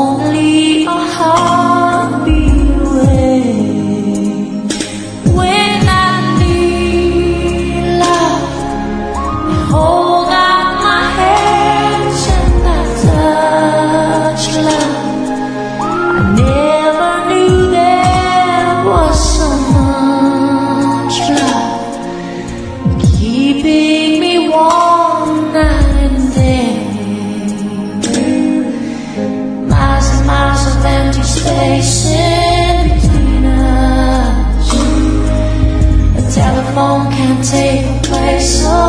only a heartbeat away. When I need love, you hold out my hands and I touch love. I never knew there was so much love keeping me warm night and day. Miles and miles of empty space in between us. A telephone can't take the place of